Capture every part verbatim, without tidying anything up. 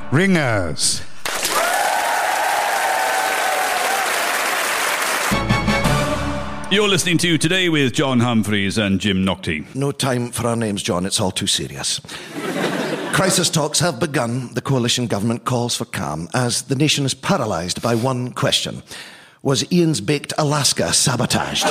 Ringers. You're listening to Today with John Humphreys and Jim Naughtie. No time for our names, John. It's all too serious. Crisis talks have begun. The coalition government calls for calm as the nation is paralysed by one question. Was Ian's Baked Alaska sabotaged?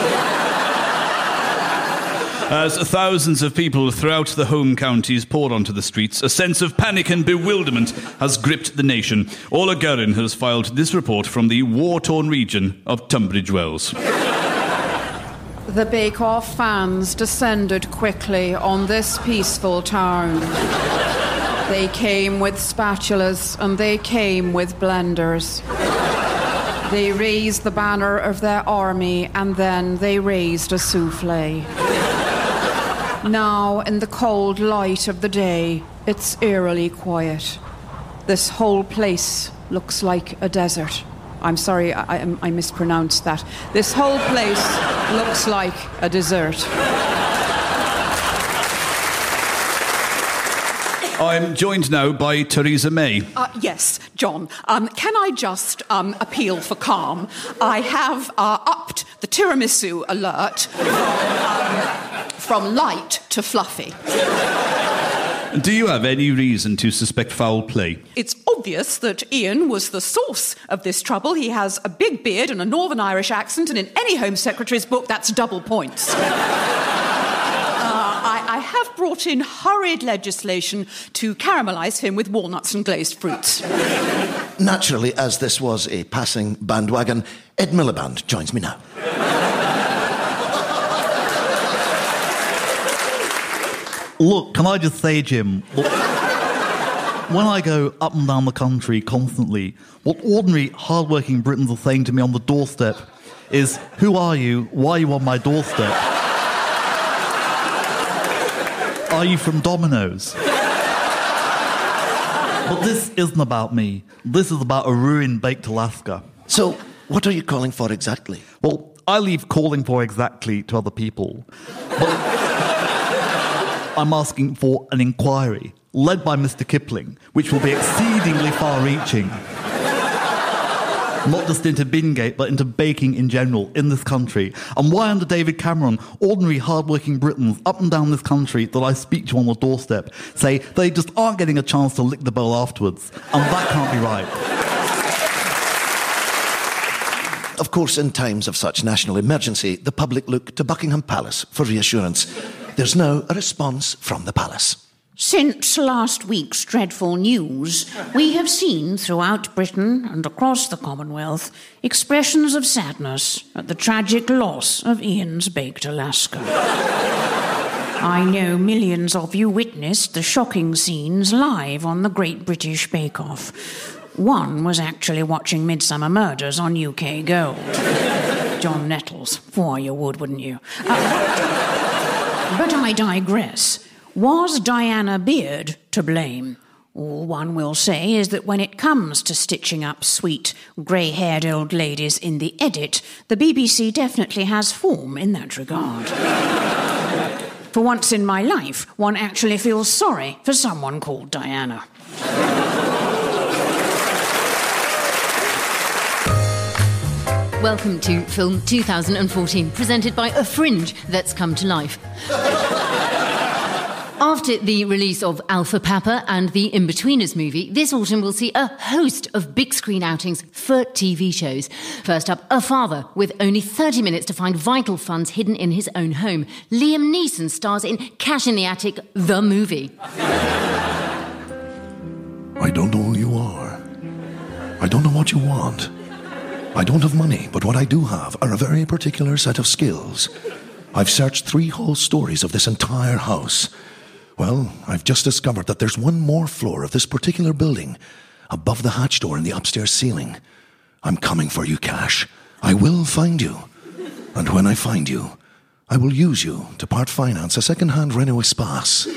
As thousands of people throughout the home counties poured onto the streets, a sense of panic and bewilderment has gripped the nation. Orla Guerin has filed this report from the war-torn region of Tunbridge Wells. The Bake Off fans descended quickly on this peaceful town. They came with spatulas and they came with blenders. They raised the banner of their army and then they raised a soufflé. Now, in the cold light of the day, it's eerily quiet. This whole place looks like a desert. I'm sorry, I, I, I mispronounced that. This whole place looks like a dessert. I'm joined now by Theresa May. Uh, yes, John. Um, can I just um, appeal for calm? I have uh, upped the tiramisu alert um, from light to fluffy. Do you have any reason to suspect foul play? It's obvious that Ian was the source of this trouble. He has a big beard and a Northern Irish accent, and in any Home Secretary's book, that's double points. uh, I, I have brought in hurried legislation to caramelise him with walnuts and glazed fruits. Naturally, as this was a passing bandwagon, Ed Miliband joins me now. Look, can I just say, Jim, look, when I go up and down the country constantly, what ordinary, hard-working Britons are saying to me on the doorstep is, who are you? Why are you on my doorstep? Are you from Domino's? But this isn't about me. This is about a ruined baked Alaska. So, what are you calling for exactly? Well, I leave calling for exactly to other people. But I'm asking for an inquiry, led by Mister Kipling, which will be exceedingly far-reaching. Not just into Bingate, but into baking in general in this country. And why under David Cameron, ordinary hard-working Britons up and down this country that I speak to on the doorstep say they just aren't getting a chance to lick the bowl afterwards. And that can't be right. Of course, in times of such national emergency, the public look to Buckingham Palace for reassurance. There's now a response from the palace. Since last week's dreadful news, we have seen throughout Britain and across the Commonwealth expressions of sadness at the tragic loss of Ian's Baked Alaska. I know millions of you witnessed the shocking scenes live on the Great British Bake Off. One was actually watching Midsummer Murders on U K Gold. John Nettles, for you would, wouldn't you? Uh, But I digress. Was Diana Beard to blame? All one will say is that when it comes to stitching up sweet, grey-haired old ladies in the edit, the B B C definitely has form in that regard. For once in my life, one actually feels sorry for someone called Diana. Welcome to Film two thousand fourteen, presented by A Fringe That's Come to Life. After the release of Alpha Papa and the In-Betweeners movie, this autumn we'll see a host of big-screen outings for T V shows. First up, a father with only thirty minutes to find vital funds hidden in his own home. Liam Neeson stars in Cash in the Attic, the movie. I don't know who you are. I don't know what you want. I don't have money, but what I do have are a very particular set of skills. I've searched three whole stories of this entire house. Well, I've just discovered that there's one more floor of this particular building, above the hatch door in the upstairs ceiling. I'm coming for you, Cash. I will find you. And when I find you, I will use you to part finance a second-hand Renault Espace.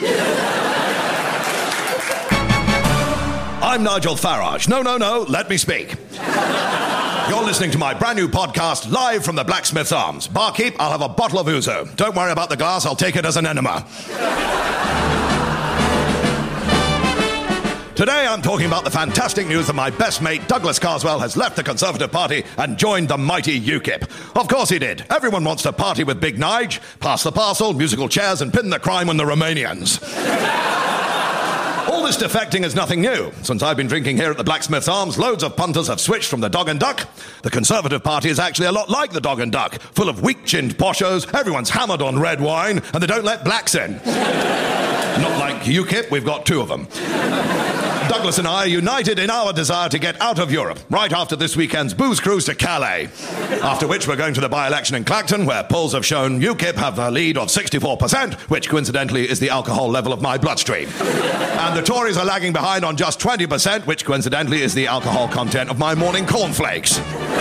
I'm Nigel Farage. No, no, no, let me speak. You're listening to my brand new podcast, live from the Blacksmith's Arms. Barkeep, I'll have a bottle of ouzo. Don't worry about the glass, I'll take it as an enema. Today I'm talking about the fantastic news that my best mate Douglas Carswell has left the Conservative Party and joined the mighty UKIP. Of course he did. Everyone wants to party with Big Nige, pass the parcel, musical chairs and pin the crime on the Romanians. All this defecting is nothing new. Since I've been drinking here at the Blacksmith's Arms, loads of punters have switched from the Dog and Duck. The Conservative Party is actually a lot like the Dog and Duck, full of weak-chinned poshos, everyone's hammered on red wine, and they don't let blacks in. Not like UKIP, we've got two of them. Douglas and I are united in our desire to get out of Europe, right after this weekend's booze cruise to Calais. After which we're going to the by-election in Clacton, where polls have shown UKIP have a lead of sixty-four percent, which coincidentally is the alcohol level of my bloodstream. And the Tories are lagging behind on just twenty percent, which coincidentally is the alcohol content of my morning cornflakes.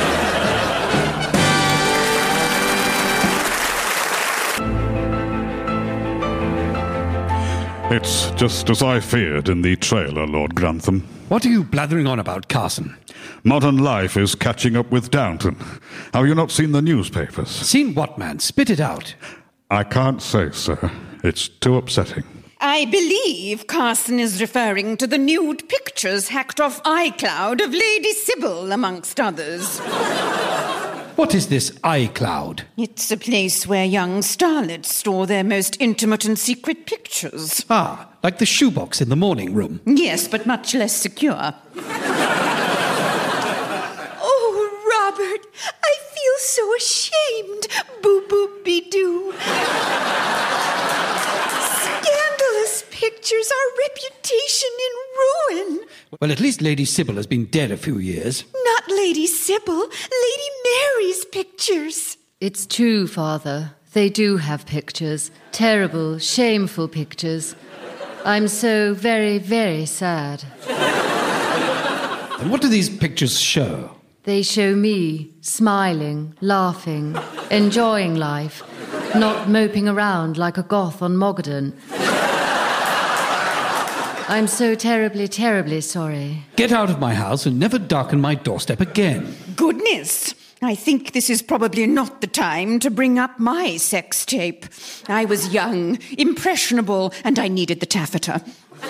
It's just as I feared in the trailer, Lord Grantham. What are you blathering on about, Carson? Modern life is catching up with Downton. Have you not seen the newspapers? Seen what, man? Spit it out. I can't say, sir. It's too upsetting. I believe Carson is referring to the nude pictures hacked off iCloud of Lady Sybil, amongst others. What is this iCloud? It's a place where young starlets store their most intimate and secret pictures. Ah, like the shoebox in the morning room. Yes, but much less secure. Oh, Robert, I feel so ashamed. Boo-boo-be-doo. Scandalous pictures, our reputation in ruin. Well, at least Lady Sybil has been dead a few years. Not Lady Sybil, Lady Mary's pictures. It's true, Father. They do have pictures. Terrible, shameful pictures. I'm so very, very sad. And what do these pictures show? They show me smiling, laughing, enjoying life, not moping around like a goth on Mogadon. I'm so terribly, terribly sorry. Get out of my house and never darken my doorstep again. Goodness! I think this is probably not the time to bring up my sex tape. I was young, impressionable, and I needed the taffeta.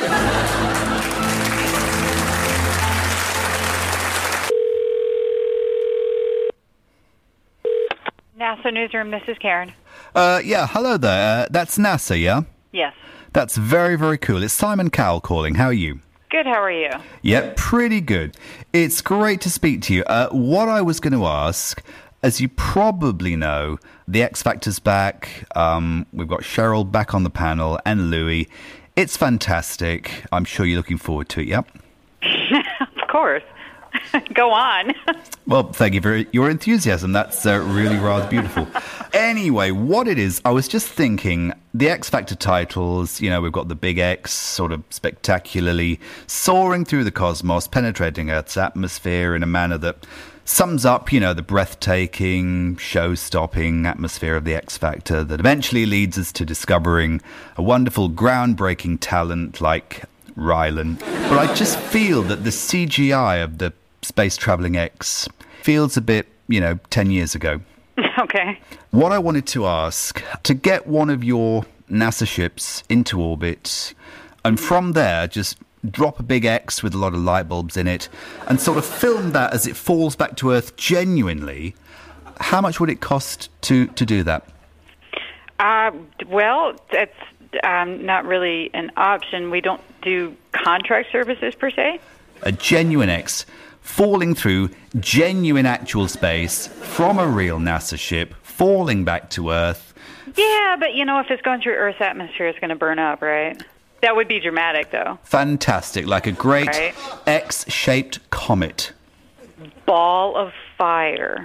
NASA Newsroom, this is Karen. Uh, yeah, hello there. Uh, that's NASA, yeah? Yes. That's very, very cool. It's Simon Cowell calling. How are you? Good, how are you? Yeah, pretty good. It's great to speak to you. Uh, what I was going to ask, as you probably know, the X Factor's back. Um, we've got Cheryl back on the panel and Louis. It's fantastic. I'm sure you're looking forward to it, yep? Of course. Go on. Well, thank you for your enthusiasm. That's uh, really rather beautiful. Anyway, what it is, I was just thinking, the X Factor titles, you know, we've got the Big X sort of spectacularly soaring through the cosmos, penetrating Earth's atmosphere in a manner that sums up, you know, the breathtaking, show-stopping atmosphere of the X Factor that eventually leads us to discovering a wonderful, groundbreaking talent like Rylan. But I just feel that the C G I of the Space Travelling X feels a bit, you know, ten years ago. Okay. What I wanted to ask, to get one of your NASA ships into orbit, and from there just drop a big X with a lot of light bulbs in it, and sort of film that as it falls back to Earth genuinely, how much would it cost to, to do that? Uh, well, it's um, not really an option. We don't do contract services per se. A genuine X falling through genuine actual space from a real NASA ship, falling back to Earth. Yeah, but you know, if it's going through Earth's atmosphere, it's going to burn up, right? That would be dramatic, though. Fantastic, like a great right. X-shaped comet. Ball of fire.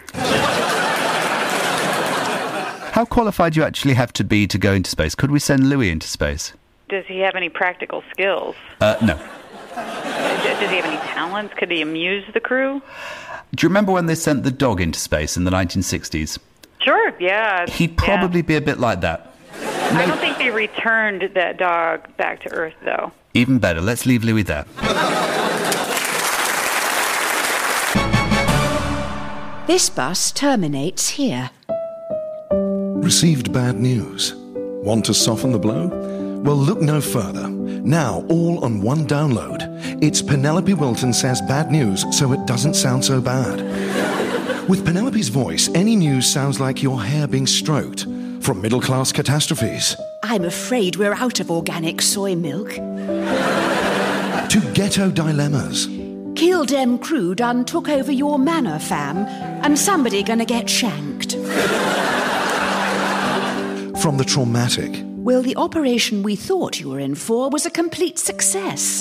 How qualified do you actually have to be to go into space? Could we send Louis into space? Does he have any practical skills? Uh, no. Does he have any talents? Could he amuse the crew? Do you remember when they sent the dog into space in the nineteen sixties? Sure, yeah. He'd probably yeah. be a bit like that. I don't think they returned that dog back to Earth, though. Even better. Let's leave Louis there. This bus terminates here. Received bad news. Want to soften the blow? Well, look no further. Now, all on one download. It's Penelope Wilton says bad news, so it doesn't sound so bad. With Penelope's voice, any news sounds like your hair being stroked from middle-class catastrophes. I'm afraid we're out of organic soy milk. To ghetto dilemmas. Kill dem crew done took over your manor, fam, and somebody gonna get shanked. From the traumatic. Well, the operation we thought you were in for was a complete success.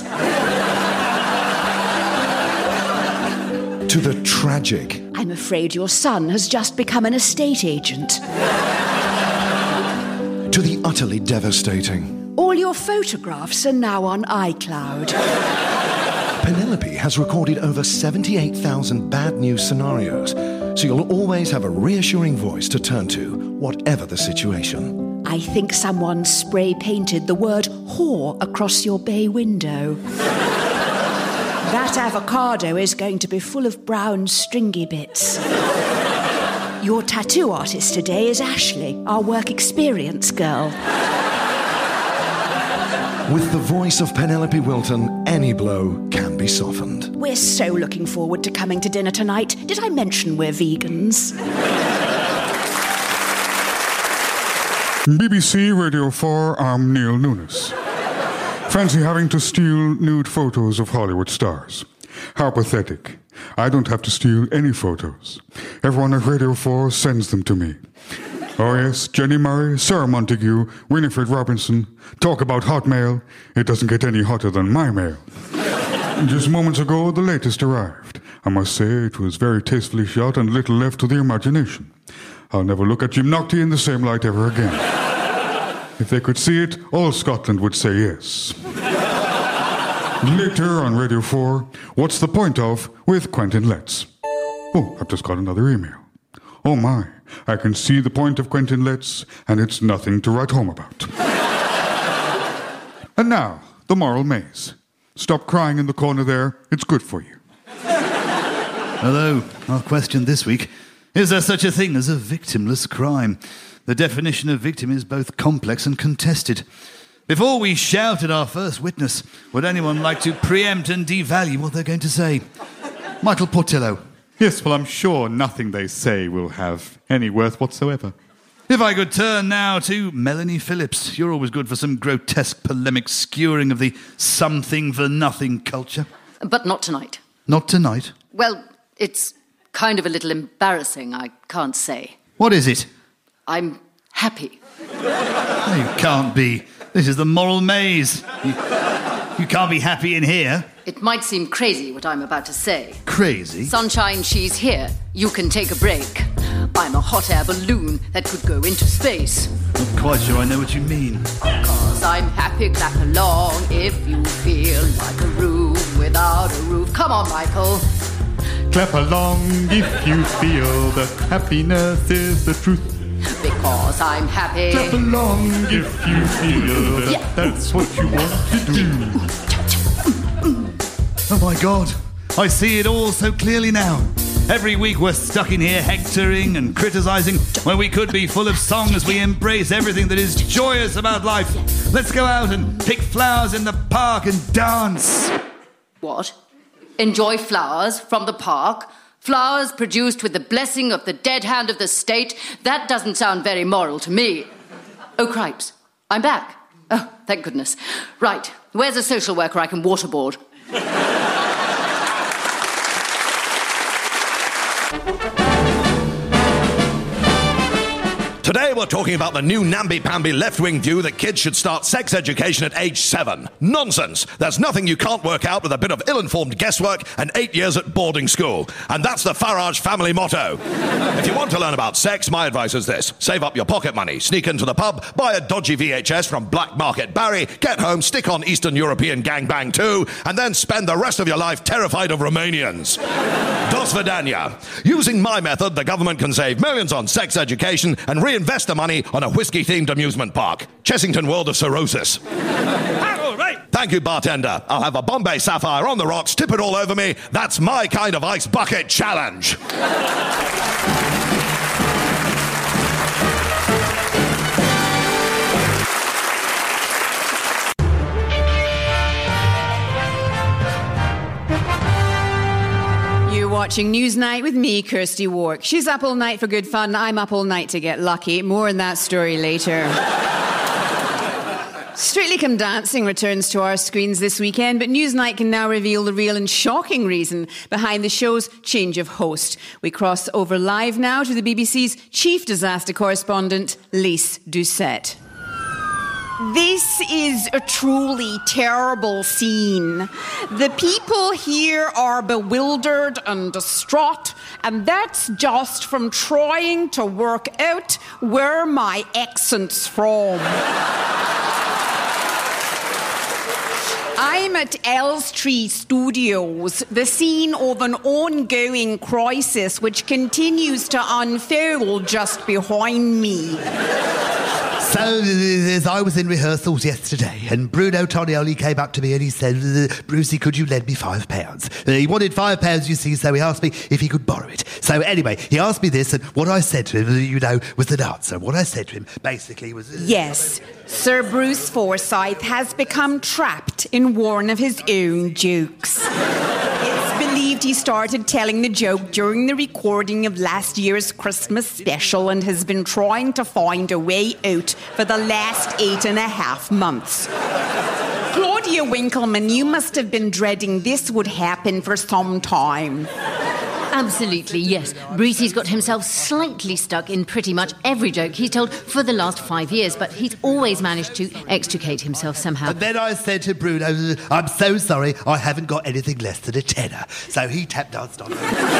To the tragic. I'm afraid your son has just become an estate agent. To the utterly devastating. All your photographs are now on iCloud. Penelope has recorded over seventy-eight thousand bad news scenarios, so you'll always have a reassuring voice to turn to, whatever the situation. I think someone spray-painted the word whore across your bay window. That avocado is going to be full of brown stringy bits. Your tattoo artist today is Ashley, our work experience girl. With the voice of Penelope Wilton, any blow can be softened. We're so looking forward to coming to dinner tonight. Did I mention we're vegans? B B C Radio four, I'm Neil Nunes. Fancy having to steal nude photos of Hollywood stars? How pathetic. I don't have to steal any photos. Everyone at Radio four sends them to me. Oh yes, Jenny Murray, Sarah Montague, Winifred Robinson. Talk about hotmail. It doesn't get any hotter than my mail. Just moments ago, the latest arrived. I must say it was very tastefully shot and little left to the imagination. I'll never look at Jim Naughty in the same light ever again. If they could see it, all Scotland would say yes. Later on Radio four, What's the Point of with Quentin Letts. Oh, I've just got another email. Oh my, I can see the point of Quentin Letts, and it's nothing to write home about. And now, the moral maze. Stop crying in the corner there, it's good for you. Hello, our question this week. Is there such a thing as a victimless crime? The definition of victim is both complex and contested. Before we shout at our first witness, would anyone like to preempt and devalue what they're going to say? Michael Portillo. Yes, well, I'm sure nothing they say will have any worth whatsoever. If I could turn now to Melanie Phillips. You're always good for some grotesque polemic skewering of the something-for-nothing culture. But not tonight. Not tonight? Well, it's kind of a little embarrassing, I can't say. What is it? I'm happy. No, you can't be. This is the moral maze. You, you can't be happy in here. It might seem crazy what I'm about to say. Crazy? Sunshine, she's here. You can take a break. I'm a hot air balloon that could go into space. Not quite sure I know what you mean. Cause I'm happy, clap along if you feel like a room without a roof. Come on, Michael. Clap along if you feel that happiness is the truth. Because I'm happy. Clap along if you feel that yeah. That's what you want to do. Oh my God, I see it all so clearly now. Every week we're stuck in here hectoring and criticising when we could be full of song as we embrace everything that is joyous about life. Let's go out and pick flowers in the park and dance. What? Enjoy flowers from the park? Flowers produced with the blessing of the dead hand of the state? That doesn't sound very moral to me. Oh, cripes. I'm back. Oh, thank goodness. Right. Where's a social worker I can waterboard? Today we're talking about the new namby-pamby left-wing view that kids should start sex education at age seven. Nonsense! There's nothing you can't work out with a bit of ill-informed guesswork and eight years at boarding school. And that's the Farage family motto. If you want to learn about sex, my advice is this. Save up your pocket money, sneak into the pub, buy a dodgy V H S from Black Market Barry, get home, stick on Eastern European Gangbang two, and then spend the rest of your life terrified of Romanians. Dos Vidania. Using my method, the government can save millions on sex education and reinvest the money on a whiskey-themed amusement park. Chessington World of Cirrhosis. All right. Thank you, bartender. I'll have a Bombay Sapphire on the rocks, tip it all over me. That's my kind of ice bucket challenge. watching Newsnight with me, Kirsty Wark. She's up all night for good fun. I'm up all night to get lucky. More on that story later. Strictly Come Dancing returns to our screens this weekend, but Newsnight can now reveal the real and shocking reason behind the show's change of host. We cross over live now to the B B C's chief disaster correspondent, Lise Doucette. This is a truly terrible scene. The people here are bewildered and distraught, and that's just from trying to work out where my accent's from. I'm at Elstree Studios, the scene of an ongoing crisis which continues to unfold just behind me. So, as I was in rehearsals yesterday, and Bruno Tonioli came up to me and he said, Brucey, could you lend me five pounds? Uh, he wanted five pounds, you see, so he asked me if he could borrow it. So anyway, he asked me this, and what I said to him, you know, was an answer. What I said to him, basically, was... Uh, yes, Sir Bruce Forsyth has become trapped in one of his own jokes. Believed he started telling the joke during the recording of last year's Christmas special and has been trying to find a way out for the last eight and a half months. Claudia Winkleman, you must have been dreading this would happen for some time. Absolutely, yes. Brucey's got himself slightly stuck in pretty much every joke he's told for the last five years, but he's always managed to extricate himself somehow. And then I said to Bruno, I'm so sorry, I haven't got anything less than a tenner. So he tap danced on me.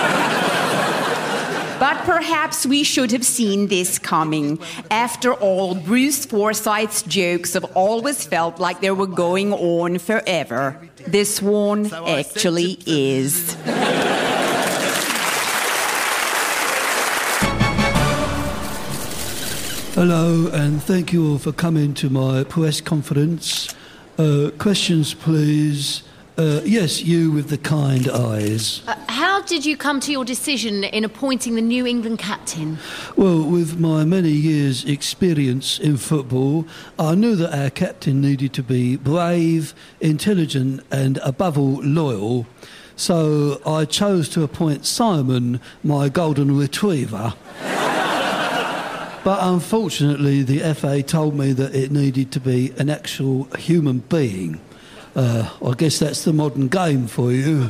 But perhaps we should have seen this coming. After all, Bruce Forsyth's jokes have always felt like they were going on forever. This one so actually is. Hello, and thank you all for coming to my press conference. Uh, questions, please. Uh, yes, you with the kind eyes. Uh, how did you come to your decision in appointing the New England captain? Well, with my many years' experience in football, I knew that our captain needed to be brave, intelligent, and above all, loyal. So I chose to appoint Simon, my golden retriever. But unfortunately, the F A told me that it needed to be an actual human being. Uh, I guess that's the modern game for you.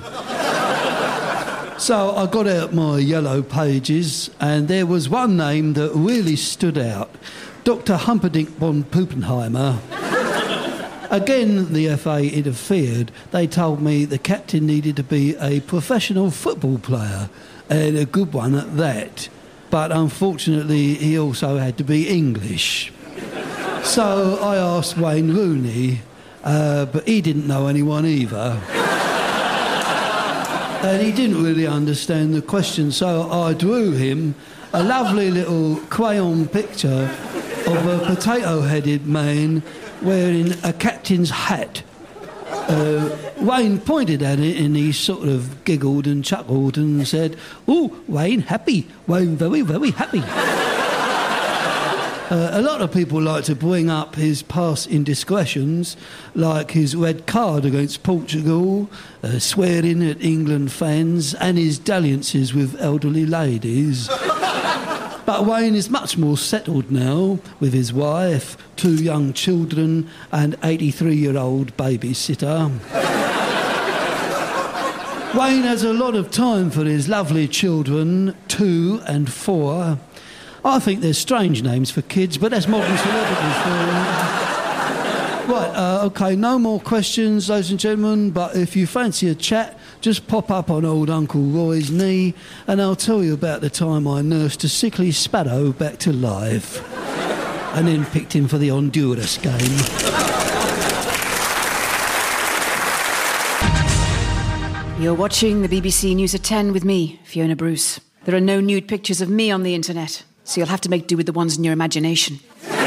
So I got out my yellow pages, and there was one name that really stood out. Doctor Humperdinck von Puppenheimer. Again, the F A interfered. They told me the captain needed to be a professional football player, and a good one at that. But unfortunately, he also had to be English. So I asked Wayne Rooney, uh, but he didn't know anyone either. And he didn't really understand the question, so I drew him a lovely little crayon picture of a potato-headed man wearing a captain's hat. Uh, Wayne pointed at it and he sort of giggled and chuckled and said, "Oh, Wayne happy. Wayne very, very happy." uh, a lot of people like to bring up his past indiscretions, like his red card against Portugal, uh, swearing at England fans, and his dalliances with elderly ladies. But Wayne is much more settled now, with his wife, two young children, and eighty-three-year-old babysitter. Wayne has a lot of time for his lovely children, two and four. I think they're strange names for kids, but that's modern celebrities for you. Right, uh, OK, no more questions, ladies and gentlemen, but if you fancy a chat, just pop up on old Uncle Roy's knee and I'll tell you about the time I nursed a sickly sparrow back to life and then picked him for the Honduras game. You're watching the B B C News at ten with me, Fiona Bruce. There are no nude pictures of me on the internet, so you'll have to make do with the ones in your imagination.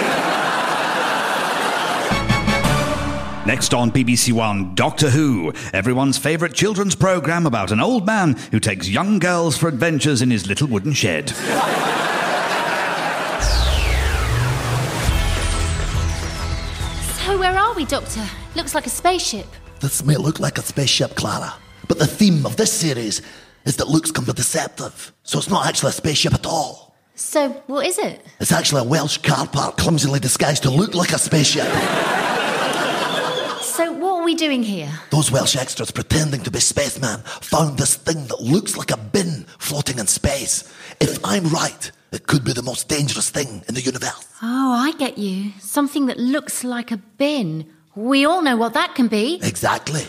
Next on B B C One, Doctor Who, everyone's favourite children's programme about an old man who takes young girls for adventures in his little wooden shed. So where are we, Doctor? Looks like a spaceship. This may look like a spaceship, Clara, but the theme of this series is that looks can be deceptive. So it's not actually a spaceship at all. So, what is it? It's actually a Welsh car park clumsily disguised to look like a spaceship. So, what are we doing here? Those Welsh extras pretending to be spacemen found this thing that looks like a bin floating in space. If I'm right, it could be the most dangerous thing in the universe. Oh, I get you. Something that looks like a bin. We all know what that can be. Exactly.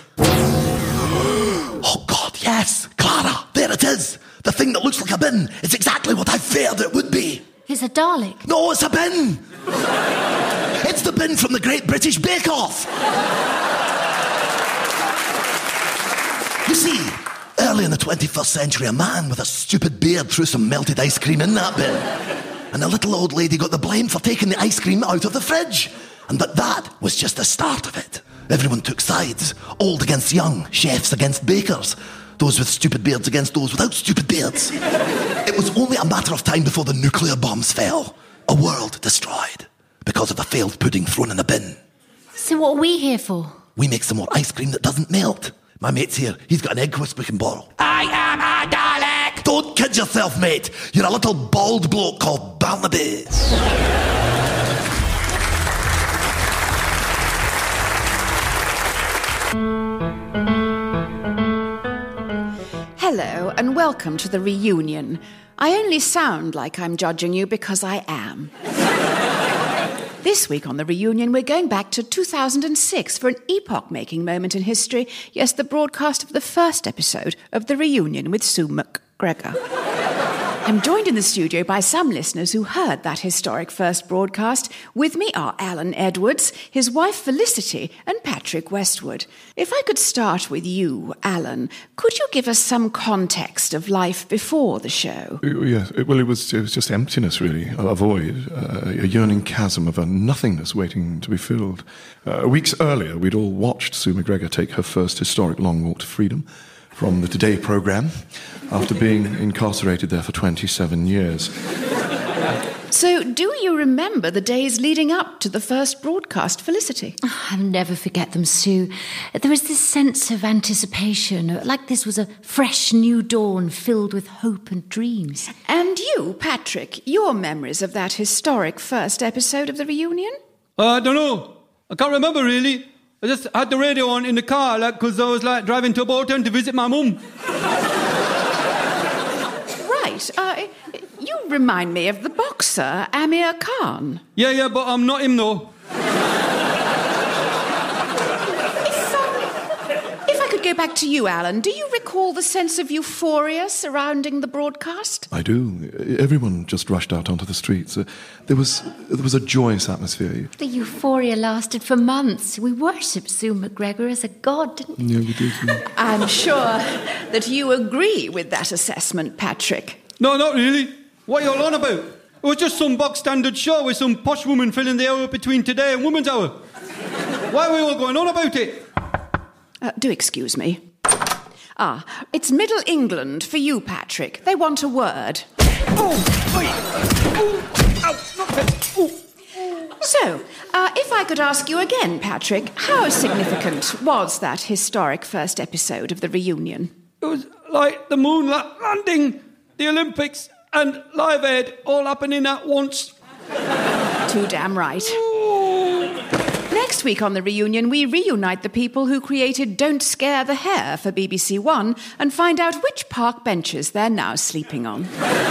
Oh, God, yes. Clara, there it is. The thing that looks like a bin is exactly what I feared it would be. It's a Dalek. No, it's a bin. It's the bin from the Great British Bake Off. You see, early in the twenty-first century, a man with a stupid beard threw some melted ice cream in that bin. And a little old lady got the blame for taking the ice cream out of the fridge. And but that was just the start of it. Everyone took sides. Old against young, chefs against bakers. Those with stupid beards against those without stupid beards. It was only a matter of time before the nuclear bombs fell. A world destroyed because of a failed pudding thrown in a bin. So what are we here for? We make some more ice cream that doesn't melt. My mate's here. He's got an egg wisp we can borrow. I am a Dalek! Don't kid yourself, mate. You're a little bald bloke called Barnabas. Hello and welcome to the reunion. I only sound like I'm judging you because I am. This week on the reunion, we're going back to two thousand six for an epoch-making moment in history. Yes, the broadcast of the first episode of The Reunion with Sue McGregor. I'm joined in the studio by some listeners who heard that historic first broadcast. With me are Alan Edwards, his wife Felicity, and Patrick Westwood. If I could start with you, Alan, could you give us some context of life before the show? Yes, well, it was, it was just emptiness, really, a void, uh, a yearning chasm of a nothingness waiting to be filled. Uh, weeks earlier, we'd all watched Sue McGregor take her first historic long walk to freedom from the Today programme after being incarcerated there for twenty-seven years. So, do you remember the days leading up to the first broadcast, Felicity? Oh, I'll never forget them, Sue. There was this sense of anticipation, like this was a fresh new dawn filled with hope and dreams. And you, Patrick, your memories of that historic first episode of The Reunion? Uh, I don't know. I can't remember, really. I just had the radio on in the car, like, because I was, like, driving to Bolton to visit my mum. Right. Uh, you remind me of the boxer, Amir Khan. Yeah, yeah, but I'm not him, though. If, um, if I could go back to you, Alan, do you recall the sense of euphoria surrounding the broadcast? I do. Everyone just rushed out onto the streets. Uh, there was there was a joyous atmosphere. The euphoria lasted for months. We worshipped Sue McGregor as a god, didn't we? Yeah, we did. Yeah. I'm sure that you agree with that assessment, Patrick. No, not really. What are you all on about? It was just some box standard show with some posh woman filling the hour between today and woman's hour. Why are we all going on about it? Uh, do excuse me. Ah, it's Middle England for you, Patrick. They want a word. Oh, wait. Oh, ow, not that. Oh. So, uh, if I could ask you again, Patrick, how significant was that historic first episode of The Reunion? It was like the moon landing, the Olympics, and Live Aid all happening at once. Too damn right. Next week on The Reunion, we reunite the people who created Don't Scare the Hare for B B C One and find out which park benches they're now sleeping on.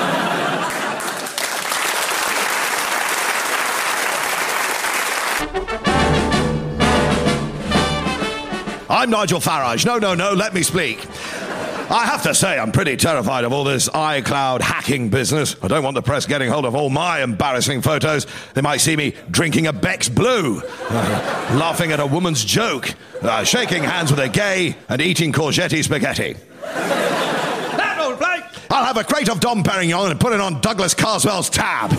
I'm Nigel Farage. No, no, no, let me speak. I have to say, I'm pretty terrified of all this iCloud hacking business. I don't want the press getting hold of all my embarrassing photos. They might see me drinking a Beck's Blue, uh, laughing at a woman's joke, uh, shaking hands with a gay, and eating courgette spaghetti. That old bloke! I'll have a crate of Dom Perignon and put it on Douglas Carswell's tab.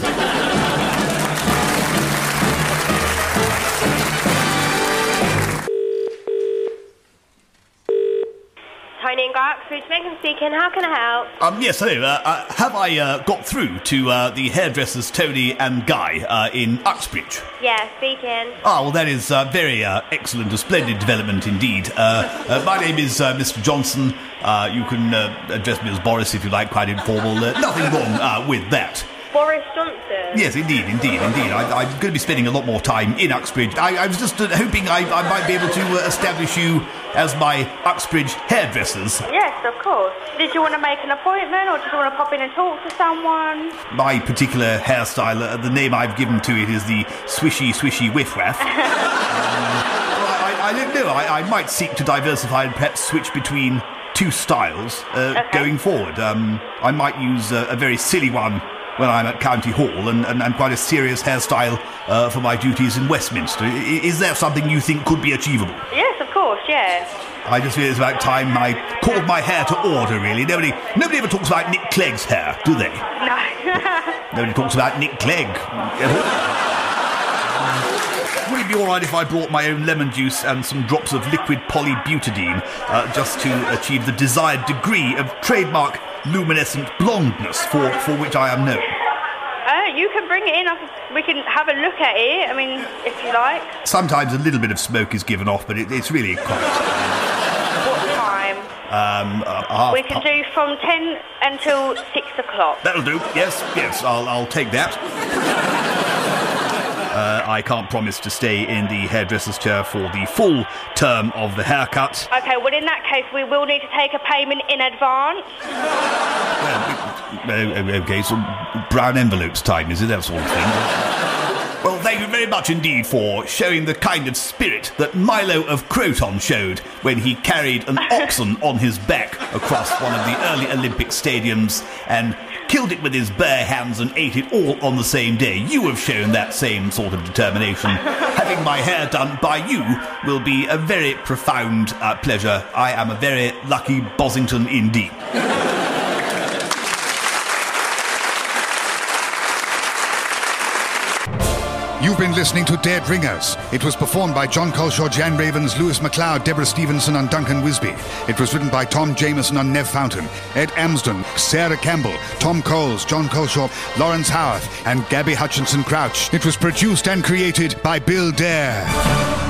Tiny and Gox? Uxbridge, Megan speaking. How can I help? Um, yes, hello. Uh, uh, have I uh, got through to uh, the hairdressers Tony and Guy uh, in Uxbridge? Yeah, speaking. Ah, well, that is uh, very uh, excellent, a splendid development indeed. Uh, uh, my name is uh, Mister Johnson. Uh, you can uh, address me as Boris if you like, quite informal. Uh, nothing wrong uh, with that. Boris Johnson? Yes, indeed, indeed, indeed. I, I'm going to be spending a lot more time in Uxbridge. I, I was just uh, hoping I, I might be able to uh, establish you as my Uxbridge hairdressers. Yes, of course. Did you want to make an appointment, or did you want to pop in and talk to someone? My particular hairstyle, uh, the name I've given to it is the Swishy Swishy Whiff Waff. um, well, I, I don't know. I, I might seek to diversify and perhaps switch between two styles uh, Okay. going forward. Um, I might use uh, a very silly one when I'm at County Hall, and, and, and quite a serious hairstyle uh, for my duties in Westminster. I, is that something you think could be achievable? Yes, of course, yeah. I just feel it's about time I called my hair to order, really. Nobody nobody ever talks about Nick Clegg's hair, do they? No. Nobody talks about Nick Clegg at all. Would it be all right if I brought my own lemon juice and some drops of liquid polybutadiene uh, just to achieve the desired degree of trademark luminescent blondness for, for which I am known? Uh, you can bring it in. I can, we can have a look at it, I mean, if you like. Sometimes a little bit of smoke is given off, but it, it's really quite... What time? Um, uh, half we can pa- do from ten until six o'clock. That'll do. Yes, yes, I'll, I'll take that. Uh, I can't promise to stay in the hairdresser's chair for the full term of the haircut. Okay, well, in that case, we will need to take a payment in advance. Uh, okay, so brown envelopes time, is it? That sort of thing. Well, thank you very much indeed for showing the kind of spirit that Milo of Croton showed when he carried an oxen on his back across one of the early Olympic stadiums and killed it with his bare hands and ate it all on the same day. You have shown that same sort of determination. Having my hair done by you will be a very profound uh, pleasure. I am a very lucky Bossington indeed. You've been listening to Dead Ringers. It was performed by John Culshaw, Jan Ravens, Lewis MacLeod, Deborah Stevenson and Duncan Wisby. It was written by Tom Jameson and Nev Fountain, Ed Amsden, Sarah Campbell, Tom Coles, John Culshaw, Lawrence Howarth and Gabby Hutchinson Crouch. It was produced and created by Bill Dare.